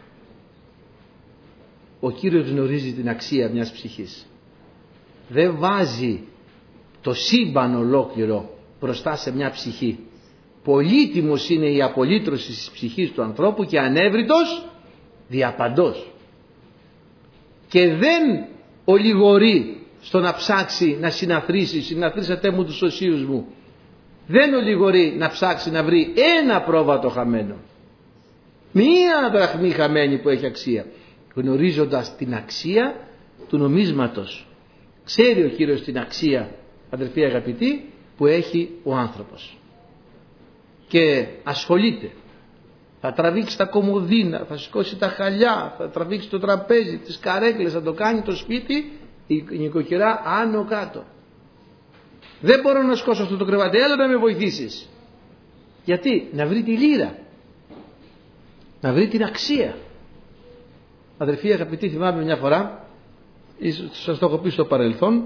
Ο Κύριος γνωρίζει την αξία μιας ψυχής. Δεν βάζει το σύμπαν ολόκληρο μπροστά σε μια ψυχή. Πολύτιμος είναι η απολύτρωση της ψυχής του ανθρώπου και ανέβριτος διαπαντός. Και δεν ολιγορεί στο να ψάξει να συναθρήσει, συναθρήσατε μου τους οσίους μου. Δεν ολιγορεί να ψάξει να βρει ένα πρόβατο χαμένο. Μία δραχμή χαμένη που έχει αξία. Γνωρίζοντας την αξία του νομίσματος. Ξέρει ο Κύριος την αξία, αδερφοί αγαπητοί, που έχει ο άνθρωπος. Και ασχολείται. Θα τραβήξει τα κομοδίνα, θα σηκώσει τα χαλιά, θα τραβήξει το τραπέζι, τις καρέκλες, θα το κάνει το σπίτι, η νοικοκυρά άνω κάτω. Δεν μπορώ να σκόσω αυτό το κρεβάτι, έλα να με βοηθήσεις. Γιατί? Να βρει τη λίρα. Να βρει την αξία. Αδερφοί αγαπητοί, θυμάμαι μια φορά, σας το έχω πει στο παρελθόν,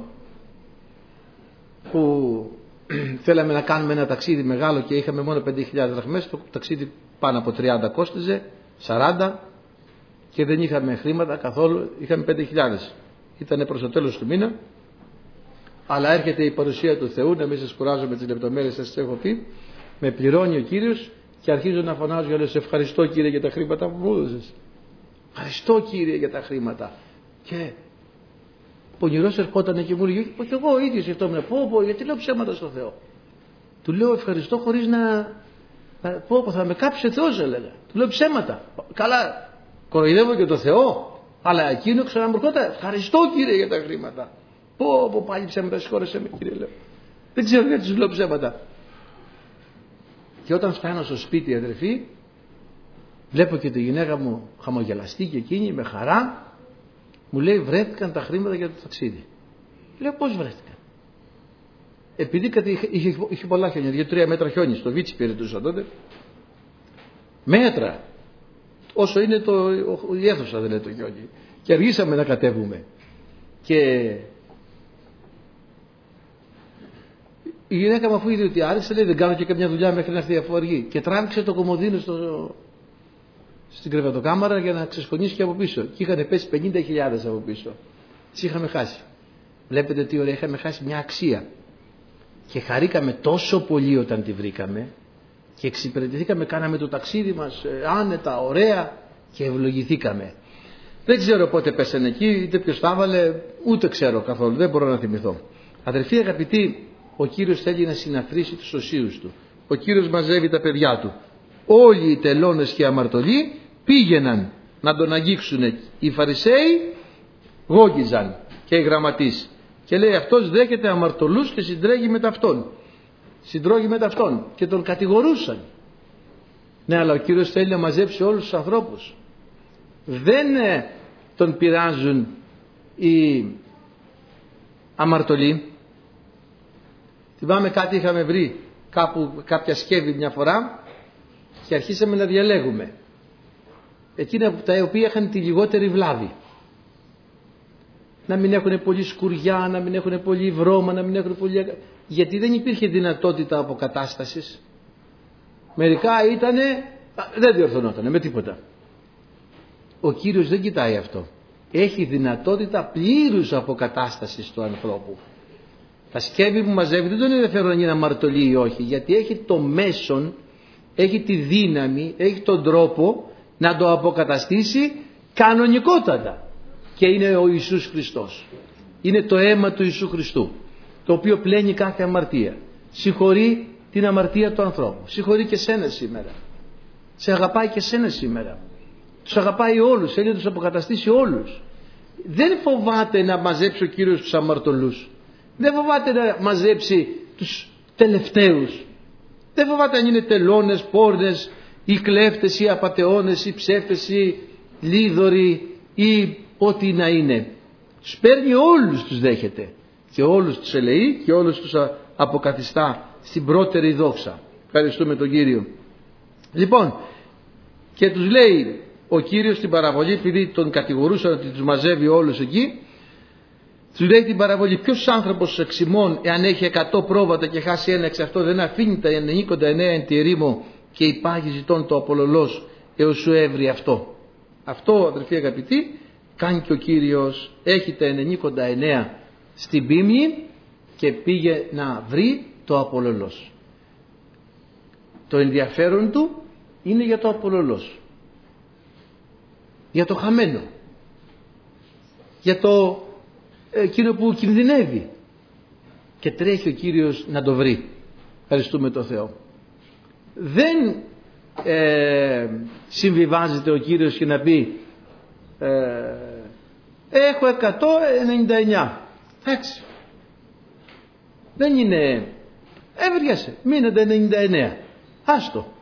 που θέλαμε να κάνουμε ένα ταξίδι μεγάλο και είχαμε μόνο πέντε χιλιάδες δραχμές. Το ταξίδι πάνω από τριάντα κόστιζε, σαράντα, και δεν είχαμε χρήματα καθόλου, είχαμε πέντε χιλιάδες. Ήτανε προς το τέλος του μήνα, αλλά έρχεται η παρουσία του Θεού, να μην σας κουράζω με τις λεπτομέρειες, σας έχω πει, με πληρώνει ο Κύριος και αρχίζω να φωνάζω και λέω σε ευχαριστώ Κύριε για τα χρήματα που μου έδωσες. Ευχαριστώ Κύριε για τα χρήματα. Και πονηρός ερχόταν και μου λέει, όχι εγώ ο ίδιος σκεφτόμουν, πω πω, γιατί λέω ψέματα στο Θεό. Του λέω ευχαριστώ χωρίς να, πω πω θα με κάψει ο Θεός, έλεγα. Του λέω ψέματα. Καλά, κοροϊδεύω και το Θεό, αλλά εκείνο ξαναμορφώταν, ευχαριστώ Κύριε για τα χρήματα. Πω πω πάλι ψέματα, συγχώρεσέ με Κύριε, λέω. Δεν ξέρω γιατί τους λέω ψέματα. Και όταν φτάνω στο σπίτι, αδερφοί, βλέπω και τη γυναίκα μου χαμογελαστή και εκείνη με χαρά μου λέει βρέθηκαν τα χρήματα για το ταξίδι. Λέω πώς βρέθηκαν. Επειδή είχε, είχε, είχε πολλά χιόνια, δύο τρία μέτρα χιόνι, στο Βίτσι περιτούσα τότε. Μέτρα. Όσο είναι το, η αίθουσα δεν είναι το χιόνι. Και αργήσαμε να κατέβουμε. Και η γυναίκα μου αφού είδε ότι άρχισε, λέει δεν κάνω και καμιά δουλειά μέχρι να έρθει αφού αργεί. Και τράβηξε το κομμωδίνο στο, στην κρεβατοκάμαρα για να ξεσκονίσει και από πίσω. Και είχαν πέσει πενήντα χιλιάδες από πίσω. Τι είχαμε χάσει. Βλέπετε τι ωραία, είχαμε χάσει μια αξία. Και χαρήκαμε τόσο πολύ όταν τη βρήκαμε και εξυπηρετηθήκαμε, κάναμε το ταξίδι μας ε, άνετα, ωραία και ευλογηθήκαμε. Δεν ξέρω πότε πέσανε εκεί, είτε ποιος τα έβαλε, ούτε ξέρω καθόλου, δεν μπορώ να θυμηθώ. Αδερφοί αγαπητοί, ο Κύριος θέλει να συναθρήσει τους οσίους του. Ο Κύριος μαζεύει τα παιδιά του. Όλοι οι τελώνες και αμαρτωλοί πήγαιναν να τον αγγίξουν. Οι Φαρισαίοι γόγγιζαν και οι γραμματείς. Και λέει αυτός δέχεται αμαρτωλούς και συντρέχει με ταυτόν. Συντρώγει με ταυτόν. Και τον κατηγορούσαν. Ναι, αλλά ο Κύριος θέλει να μαζέψει όλους τους ανθρώπους. Δεν ε, τον πειράζουν οι αμαρτωλοί. Θυμάμαι κάτι είχαμε βρει κάπου, κάποια σκεύη μια φορά και αρχίσαμε να διαλέγουμε εκείνα τα οποία είχαν τη λιγότερη βλάβη. Να μην έχουν πολύ σκουριά, να μην έχουν πολύ βρώμα, να μην έχουν πολύ... γιατί δεν υπήρχε δυνατότητα αποκατάστασης. Μερικά ήτανε, δεν διορθωνότανε με τίποτα. Ο Κύριος δεν κοιτάει αυτό. Έχει δυνατότητα πλήρους αποκατάστασης του ανθρώπου. Τα σκεύη που μαζεύει δεν τον ενδιαφέρουν αν είναι αμαρτωλή ή όχι, γιατί έχει το μέσον, έχει τη δύναμη, έχει τον τρόπο να το αποκαταστήσει κανονικότατα. Και είναι ο Ιησούς Χριστός. Είναι το αίμα του Ιησού Χριστού, το οποίο πλένει κάθε αμαρτία. Συγχωρεί την αμαρτία του ανθρώπου. Συγχωρεί και σένα σήμερα. Σε αγαπάει και σένα σήμερα. Τους αγαπάει όλους, θέλει να τους αποκαταστήσει όλους. Δεν φοβάται να μαζέψει ο Κύριος τους αμαρτωλούς. Δεν φοβάται να μαζέψει τους τελευταίους. Δεν φοβάται αν είναι τελώνες, πόρνες, ή κλέφτες, ή απατεώνες, ή ψεύτες, ή λίδωροι, ή ό,τι να είναι. Τους παίρνει όλους, τους δέχεται. Και όλους τους ελεεί και όλους τους αποκαθιστά στην πρώτερη δόξα. Ευχαριστούμε τον Κύριο. Λοιπόν, και τους λέει ο Κύριος στην παραβολή, επειδή τον κατηγορούσαν ότι τους μαζεύει όλους εκεί, τους λέει την παραβολή, ποιος άνθρωπος εξ ημών, εάν έχει εκατό πρόβατα και χάσει ένα εξ αυτό, δεν αφήνει τα ενενήκοντα εννέα εν τη ερήμο και υπάγει ζητών το απολωλός έως σου έβρει αυτό. Αυτό, αδελφοί αγαπητοί, κάνει και ο Κύριος. Έχει τα ενενήκοντα εννέα στην πίμνη και πήγε να βρει το απολωλός. Το ενδιαφέρον του είναι για το απολωλός, για το χαμένο, για το εκείνο που κινδυνεύει, και τρέχει ο Κύριος να το βρει. Ευχαριστούμε τον Θεό. Δεν ε, συμβιβάζεται ο Κύριος και να πει ε, έχω εκατόν ενενήντα εννέα, εντάξει, δεν είναι, έβριασε, μείνετε ενενήντα εννέα, άστο.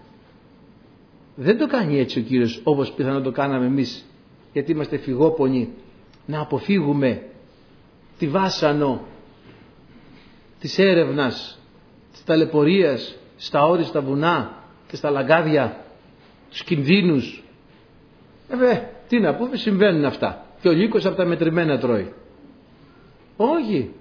Δεν το κάνει έτσι ο Κύριος όπως πιθανόν το κάναμε εμείς, γιατί είμαστε φυγόπονοι, να αποφύγουμε τη βάσανο της έρευνας, της ταλαιπωρίας στα όριστα βουνά και στα λαγκάδια, τους κινδύνους. Ε, τι να πούμε, συμβαίνουν αυτά. Και ο λύκος από τα μετρημένα τρώει. Όχι.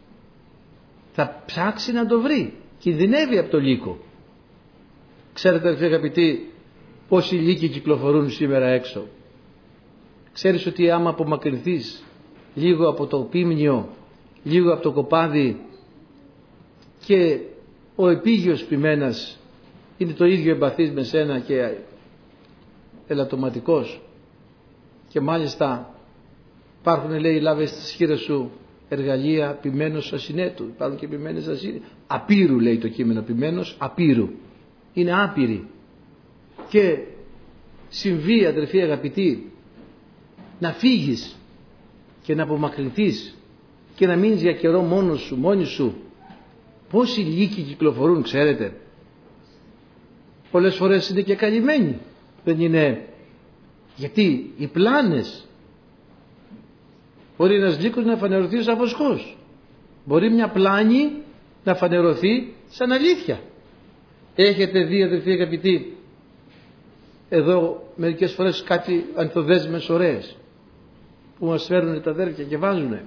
Θα ψάξει να το βρει. Κινδυνεύει από το λύκο. Ξέρετε, αγαπητοί, πόσοι λύκοι κυκλοφορούν σήμερα έξω. Ξέρεις ότι άμα απομακρυνθείς λίγο από το πίμνιο, λίγο από το κοπάδι, και ο επίγειος ποιμένας είναι το ίδιο εμπαθής με σένα και ελαττωματικός, και μάλιστα υπάρχουν, λέει, λάβες στις χείλες σου εργαλεία ποιμένος ασυνέτου, υπάρχουν και ποιμένες ασυνέτου, απείρου, λέει το κείμενο, ποιμένος απείρου, είναι άπειροι. Και συμβεί, αδερφοί αγαπητοί, να φύγεις και να απομακρυνθείς και να μείνεις για καιρό μόνος σου, μόνη σου. Πόσοι λύκοι κυκλοφορούν, ξέρετε. Πολλές φορές είναι και καλυμμένοι. Δεν είναι. Γιατί οι πλάνες, μπορεί ένας λύκος να φανερωθεί σαν βοσκός, μπορεί μια πλάνη να φανερωθεί σαν αλήθεια. Έχετε δει, αδελφοί αγαπητοί, εδώ μερικές φορές κάτι ανθοδέσμες ωραίες που μας φέρνουν τα αδέρφια και βάζουνε.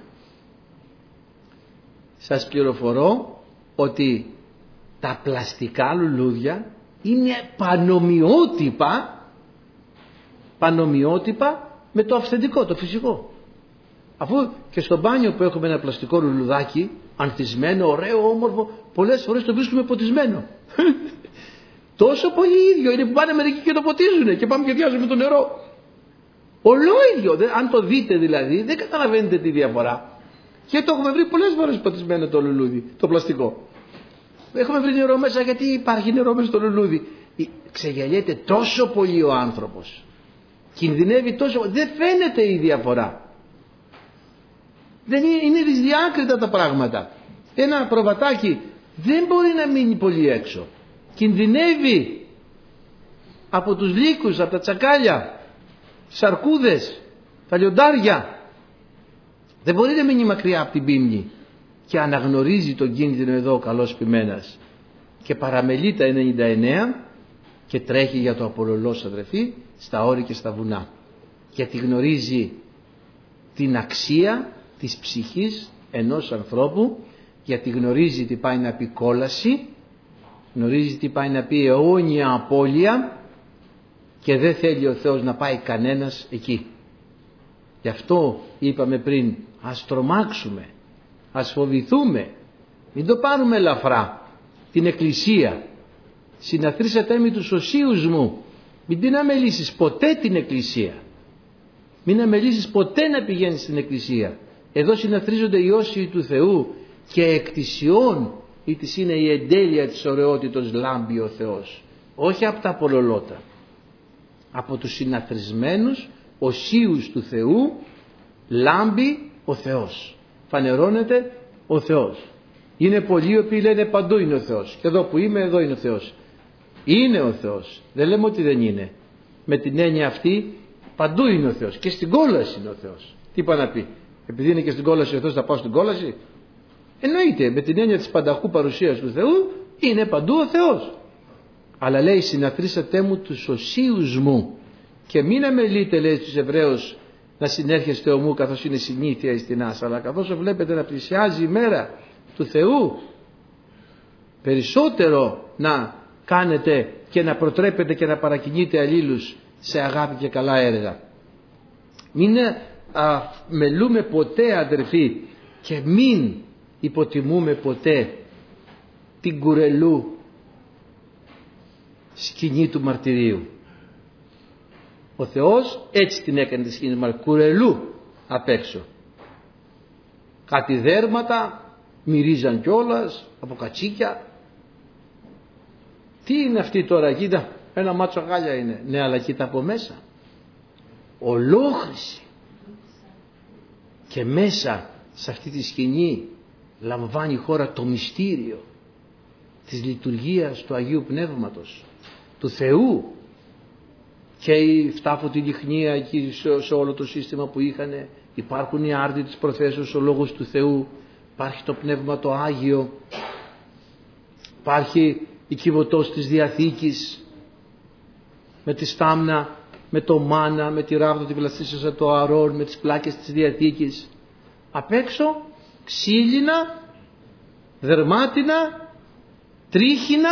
Σας πληροφορώ ότι τα πλαστικά λουλούδια είναι πανομοιότυπα, πανομοιότυπα με το αυθεντικό, το φυσικό. Αφού και στο μπάνιο που έχουμε ένα πλαστικό λουλουδάκι, ανθισμένο, ωραίο, όμορφο, πολλές φορές το βρίσκουμε ποτισμένο. Τόσο πολύ ίδιο είναι που πάνε μερικοί και το ποτίζουνε και πάμε και διάζουμε το νερό. Ολόιδιο, αν το δείτε δηλαδή, δεν καταλαβαίνετε τη διαφορά. Και το έχουμε βρει πολλές φορές ποτισμένο το λουλούδι, το πλαστικό. Έχουμε βρει νερό μέσα, γιατί υπάρχει νερό μέσα στο λουλούδι. Ξεγελιέται τόσο πολύ ο άνθρωπος. Κινδυνεύει τόσο, δεν φαίνεται η διαφορά. Δεν είναι, είναι δυσδιάκριτα τα πράγματα. Ένα προβατάκι δεν μπορεί να μείνει πολύ έξω. Κινδυνεύει από τους λύκους, από τα τσακάλια, σαρκούδες, τα λιοντάρια. Δεν μπορεί να μείνει μακριά από την πίμνη. Και αναγνωρίζει τον κίνδυνο εδώ ο καλός ποιμένας και παραμελεί τα ενενήντα εννέα και τρέχει για το απολωλός, αδερφοί, στα όρη και στα βουνά, γιατί γνωρίζει την αξία της ψυχής ενός ανθρώπου, γιατί γνωρίζει τι πάει να πει κόλαση, γνωρίζει τι πάει να πει αιώνια απώλεια, και δεν θέλει ο Θεός να πάει κανένας εκεί. Γι' αυτό είπαμε πριν, ας τρομάξουμε, ας φοβηθούμε, μην το πάρουμε ελαφρά την Εκκλησία. Συναθρήσατε με τους οσίους μου, μην την αμελήσεις ποτέ την Εκκλησία, μην αμελήσεις ποτέ να πηγαίνεις στην Εκκλησία. Εδώ συναθρίζονται οι όσιοι του Θεού και εκτισιών ή της είναι η εντέλεια της ωραιότητος λάμπει ο Θεός, όχι από τα πολλολότα, από τους συναθρισμένους οσίους του Θεού λάμπει ο Θεός, φανερώνεται ο Θεός. Είναι πολλοί οι οποίοι λένε παντού είναι ο Θεός, και εδώ που είμαι εδώ είναι ο Θεός. Είναι ο Θεός, δεν λέμε ότι δεν είναι. Με την έννοια αυτή παντού είναι ο Θεός, και στην κόλαση είναι ο Θεός. Τι πάει να πει, επειδή είναι και στην κόλαση ο Θεός θα πάω στην κόλαση? Εννοείται, με την έννοια της πανταχού παρουσίας του Θεού είναι παντού ο Θεός. Αλλά λέει συναθρήσατε μου τους οσίους μου, και μην αμελείτε, λέει στους Εβραίους, να συνέρχεστε ομού καθώς είναι συνήθεια εις την άσα, αλλά καθώς βλέπετε να πλησιάζει η μέρα του Θεού, περισσότερο να κάνετε και να προτρέπετε και να παρακινείτε αλλήλους σε αγάπη και καλά έργα. Μην α, μελούμε ποτέ, αδερφοί, και μην υποτιμούμε ποτέ την κουρελού σκηνή του μαρτυρίου. Ο Θεός έτσι την έκανε τη σκηνή του κουρελού απ' έξω. Κάτι δέρματα μυρίζαν κιόλας από κατσίκια. Τι είναι αυτή τώρα, κοίτα, ένα μάτσο γάλια είναι. Ναι, αλλά κοίτα από μέσα, ολόχρηση. Και μέσα σε αυτή τη σκηνή λαμβάνει η χώρα το μυστήριο της λειτουργίας του Αγίου Πνεύματος, του Θεού. Και η φτάφωτη λιχνία εκεί σε όλο το σύστημα που είχαν, υπάρχουν οι άρτοι της προθέσεως, ο Λόγος του Θεού, υπάρχει το Πνεύμα το Άγιο, υπάρχει η κυβωτός της Διαθήκης με τη στάμνα, με το μάνα, με τη ράβδο τη βλαστήσασα το Αρών, με τις πλάκες της Διαθήκης. Απ' έξω ξύλινα, δερμάτινα, τρίχινα,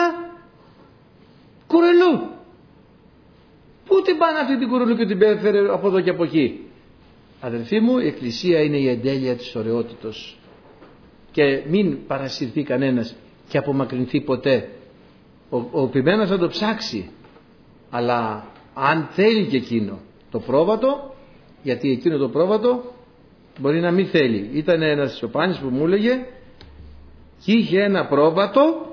κουρελού. Πού την πάνε αυτή την κουρελού και την πέφερε από εδώ και από εκεί? Αδελφοί μου, η Εκκλησία είναι η εντέλεια της ωραιότητος και μην παρασυρθεί κανένας και απομακρυνθεί ποτέ. Ο, ο ποιμένος θα το ψάξει, αλλά αν θέλει και εκείνο το πρόβατο, γιατί εκείνο το πρόβατο μπορεί να μην θέλει. Ήταν ένας Σοπάνης που μου έλεγε και είχε ένα πρόβατο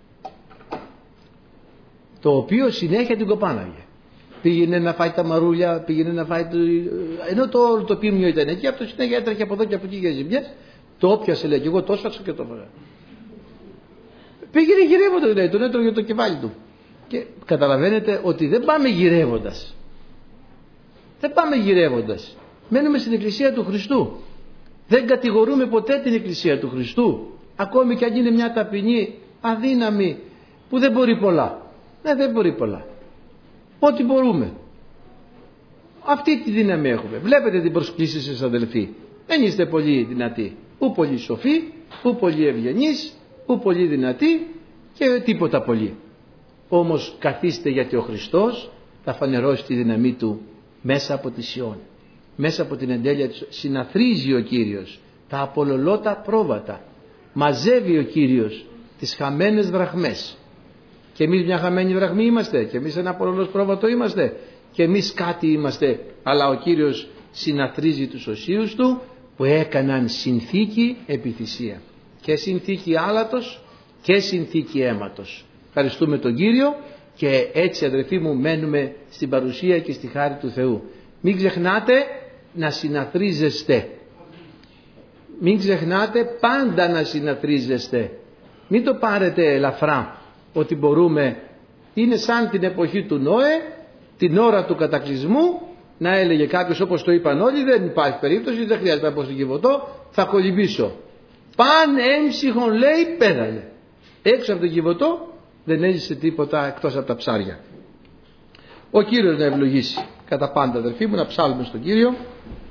το οποίο συνέχεια την κοπάναγε. Πήγαινε να φάει τα μαρούλια, πήγαινε να φάει το... ενώ το όλο το πίμνιο ήταν εκεί, από το συνέχεια έτρεχε από εδώ και από εκεί για ζημιές, το όπιασε, λέει, και εγώ το έσφαξα και το φάγα. Πήγαινε γυρεύοντας, λέει, τον έτρωγε το κεφάλι του. Και καταλαβαίνετε ότι δεν πάμε γυρεύοντας. Δεν πάμε γυρεύοντας. Μένουμε στην Εκκλησία του Χριστού. Δεν κατηγορούμε ποτέ την Εκκλησία του Χριστού. Ακόμη και αν είναι μια ταπεινή, αδύναμη, που δεν μπορεί πολλά. Ναι, δεν μπορεί πολλά. Ό,τι μπορούμε. Αυτή τη δύναμη έχουμε. Βλέπετε την προσκλήση σας, αδελφοί. Δεν είστε πολύ δυνατοί. Ού πολύ σοφοί, ού πολύ ευγενείς, ού πολύ δυνατοί και τίποτα πολύ. Όμως καθίστε, γιατί ο Χριστός θα φανερώσει τη δύναμή του μέσα από τη Σιών. Μέσα από την εντέλεια της. Συναθρίζει ο Κύριος τα απολωλώτα πρόβατα. Μαζεύει ο Κύριος τις χαμένες δραχμές. Και εμείς μια χαμένη δραχμή είμαστε, και εμείς ένα απολωλώς πρόβατο είμαστε, και εμείς κάτι είμαστε, αλλά ο Κύριος συναθρίζει τους οσίους του που έκαναν συνθήκη επιθυσία. Και συνθήκη άλατος και συνθήκη αίματος. Ευχαριστούμε τον Κύριο και έτσι, αδελφοί μου, μένουμε στην παρουσία και στη χάρη του Θεού. Μην ξεχνάτε να συναθρίζεστε. Μην ξεχνάτε πάντα να συναθρίζεστε. Μην το πάρετε ελαφρά ότι μπορούμε. Είναι σαν την εποχή του Νόε, την ώρα του κατακλυσμού, να έλεγε κάποιος, όπως το είπαν όλοι, δεν υπάρχει περίπτωση, δεν χρειάζεται να πω στον Κιβωτό, θα κολυμπήσω. Παν έμψυχον, λέει, πέδανε. Έξω από τον Κιβωτό δεν έζησε τίποτα εκτός από τα ψάρια. Ο Κύριος να ευλογήσει κατά πάντα, αδελφοί μου, να ψάλουμε στον Κύριο.